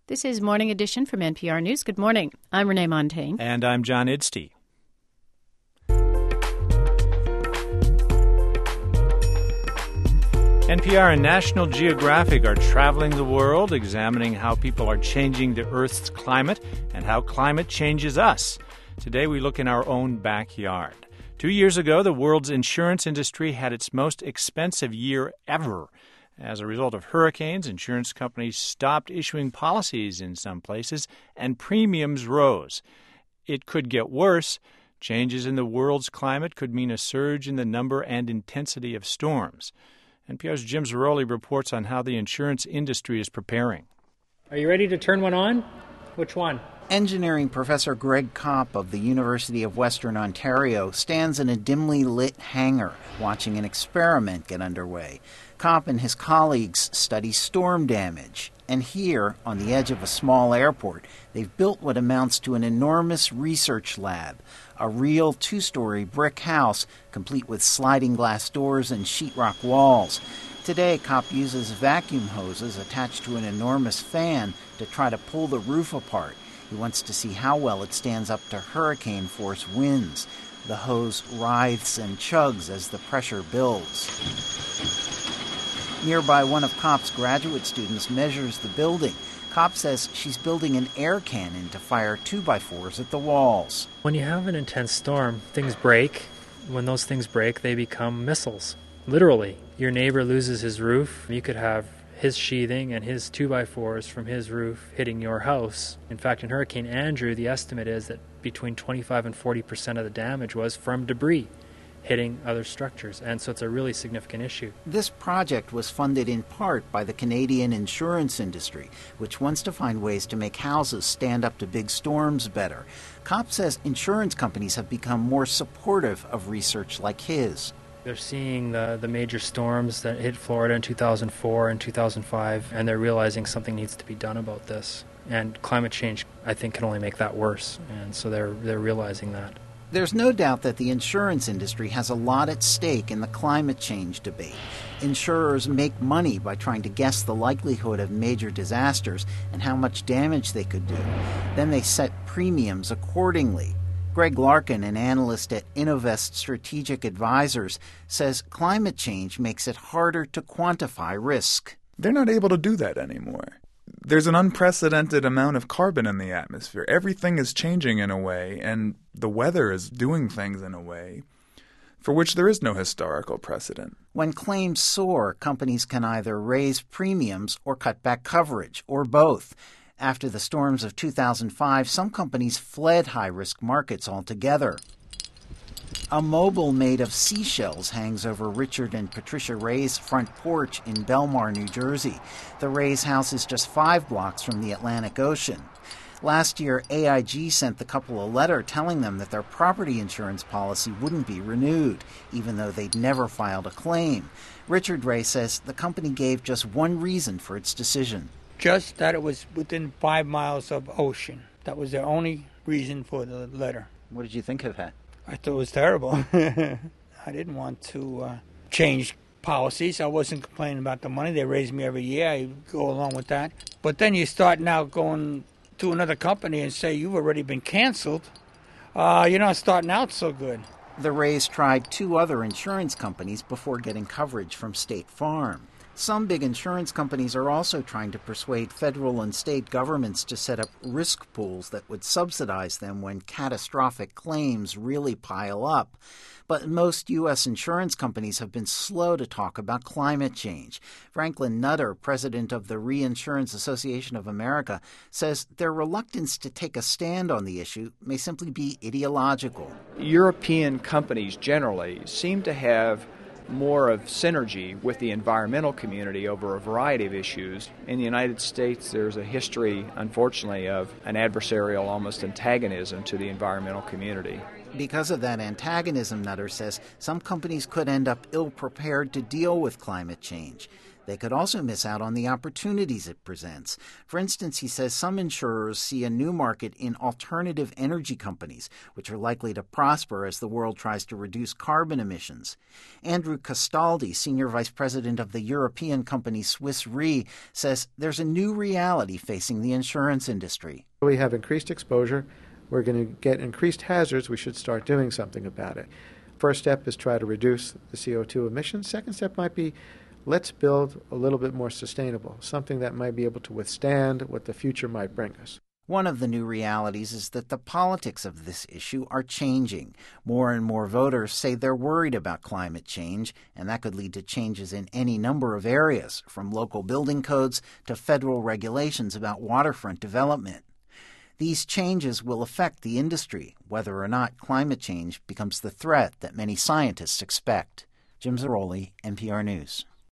This is Morning Edition from NPR News. Good morning. I'm Renee Montaigne. And I'm John Idstey. NPR and National Geographic are traveling the world, examining how people are changing the Earth's climate and how climate changes us. Today we look in our own backyard. 2 years ago, the world's insurance industry had its most expensive year ever. As a result of hurricanes, insurance companies stopped issuing policies in some places, and premiums rose. It could get worse. Changes in the world's climate could mean a surge in the number and intensity of storms. NPR's Jim Zarroli reports on how the insurance industry is preparing. Are you ready to turn one on? Which one? Engineering professor Greg Kopp of the University of Western Ontario stands in a dimly lit hangar watching an experiment get underway. Kopp and his colleagues study storm damage. And here, on the edge of a small airport, they've built what amounts to an enormous research lab, a real two-story brick house, complete with sliding glass doors and sheetrock walls. Today, Kopp uses vacuum hoses attached to an enormous fan to try to pull the roof apart. He wants to see how well it stands up to hurricane-force winds. The hose writhes and chugs as the pressure builds. Nearby, one of Kopp's graduate students measures the building. Kopp says she's building an air cannon to fire 2x4s at the walls. When you have an intense storm, things break. When those things break, they become missiles. Literally, your neighbor loses his roof. You could have his sheathing and his 2x4s from his roof hitting your house. In fact, in Hurricane Andrew, the estimate is that between 25 and 40% of the damage was from debris hitting other structures, and so it's a really significant issue. This project was funded in part by the Canadian insurance industry, which wants to find ways to make houses stand up to big storms better. Kopp says insurance companies have become more supportive of research like his. They're seeing the major storms that hit Florida in 2004 and 2005, and they're realizing something needs to be done about this. And climate change, I think, can only make that worse, and so they're realizing that. There's no doubt that the insurance industry has a lot at stake in the climate change debate. Insurers make money by trying to guess the likelihood of major disasters and how much damage they could do. Then they set premiums accordingly. Greg Larkin, an analyst at Innovest Strategic Advisors, says climate change makes it harder to quantify risk. They're not able to do that anymore. There's an unprecedented amount of carbon in the atmosphere. Everything is changing in a way, and the weather is doing things in a way for which there is no historical precedent. When claims soar, companies can either raise premiums or cut back coverage, or both. After the storms of 2005, some companies fled high-risk markets altogether. A mobile made of seashells hangs over Richard and Patricia Ray's front porch in Belmar, New Jersey. The Rays' house is just 5 blocks from the Atlantic Ocean. Last year, AIG sent the couple a letter telling them that their property insurance policy wouldn't be renewed, even though they'd never filed a claim. Richard Ray says the company gave just one reason for its decision. Just that it was within 5 miles of ocean. That was their only reason for the letter. What did you think of that? I thought it was terrible. I didn't want to change policies. I wasn't complaining about the money. They raise me every year. I go along with that. But then you start now going to another company and say, you've already been canceled. You're not starting out so good. The Rays tried 2 other insurance companies before getting coverage from State Farm. Some big insurance companies are also trying to persuade federal and state governments to set up risk pools that would subsidize them when catastrophic claims really pile up. But most U.S. insurance companies have been slow to talk about climate change. Franklin Nutter, president of the Reinsurance Association of America, says their reluctance to take a stand on the issue may simply be ideological. European companies generally seem to have more of synergy with the environmental community over a variety of issues. In the United States, there's a history, unfortunately, of an adversarial, almost antagonism to the environmental community. Because of that antagonism, Nutter says, some companies could end up ill-prepared to deal with climate change. They could also miss out on the opportunities it presents. For instance, he says some insurers see a new market in alternative energy companies, which are likely to prosper as the world tries to reduce carbon emissions. Andrew Castaldi, Senior Vice President of the European company Swiss Re, says there's a new reality facing the insurance industry. We have increased exposure. We're going to get increased hazards. We should start doing something about it. First step is try to reduce the CO2 emissions. Second step might be let's build a little bit more sustainable, something that might be able to withstand what the future might bring us. One of the new realities is that the politics of this issue are changing. More and more voters say they're worried about climate change, and that could lead to changes in any number of areas, from local building codes to federal regulations about waterfront development. These changes will affect the industry, whether or not climate change becomes the threat that many scientists expect. Jim Zarroli, NPR News.